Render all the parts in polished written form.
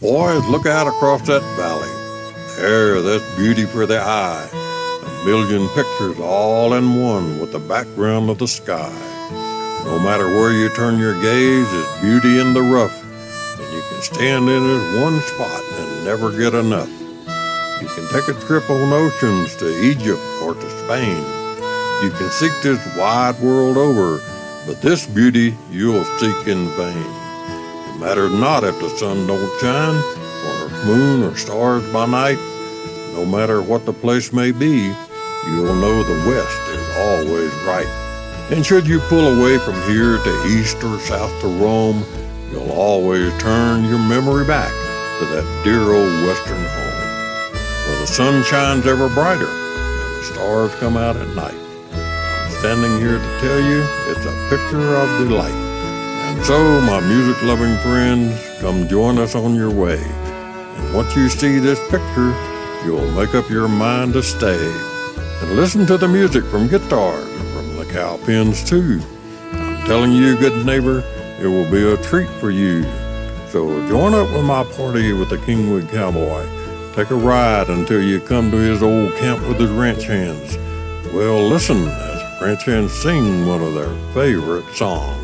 Boys, look out across that valley. There, that's beauty for the eye. A million pictures all in one with the background of the sky. No matter where you turn your gaze, is beauty in the rough, and you can stand in it one spot and never get enough. You can take a trip on oceans to Egypt or to Spain. You can seek this wide world over, but this beauty you'll seek in vain. It matters not if the sun don't shine, or if moon or stars by night. No matter what the place may be, you'll know the West is always right. And should you pull away from here to east or south to roam, you'll always turn your memory back to that dear old western home, where the sun shines ever brighter and the stars come out at night. I'm standing here to tell you it's a picture of delight. And so, my music-loving friends, come join us on your way. And once you see this picture, you'll make up your mind to stay and listen to the music from guitars and from the cow pens too. I'm telling you, good neighbor, it will be a treat for you. So join up with my party with the Kingwood Cowboy. Take a ride until you come to his old camp with his ranch hands. Well, listen as the ranch hands sing one of their favorite songs.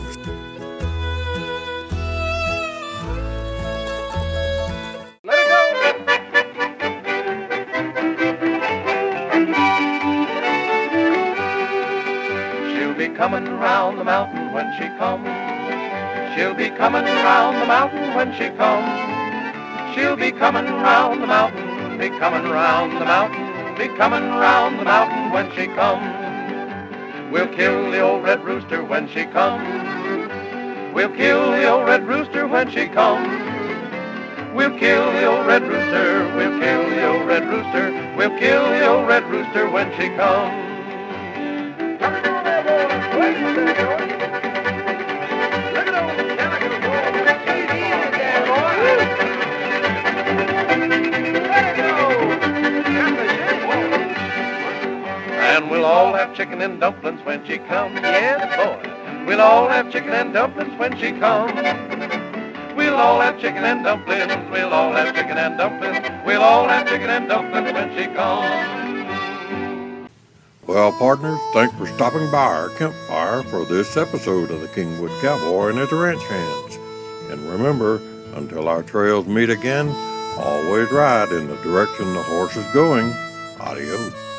Coming round the mountain when she comes. She'll be coming round the mountain when she comes. She'll be coming round the mountain, be coming round the mountain, be coming round the mountain when she comes. We'll kill the old red rooster when she comes. We'll kill the old red rooster when she comes. We'll kill the old red rooster, we'll kill the old red rooster, we'll kill the old red rooster when she comes. And we'll all have chicken and dumplings when she comes. Yes, boy. We'll all have chicken and dumplings when she comes. We'll all have chicken and dumplings. We'll all have chicken and dumplings. We'll all have chicken and dumplings when she comes. Well, partners, thanks for stopping by our campfire for this episode of the Kingwood Cowboy and his ranch hands. And remember, until our trails meet again, always ride in the direction the horse is going. Adios.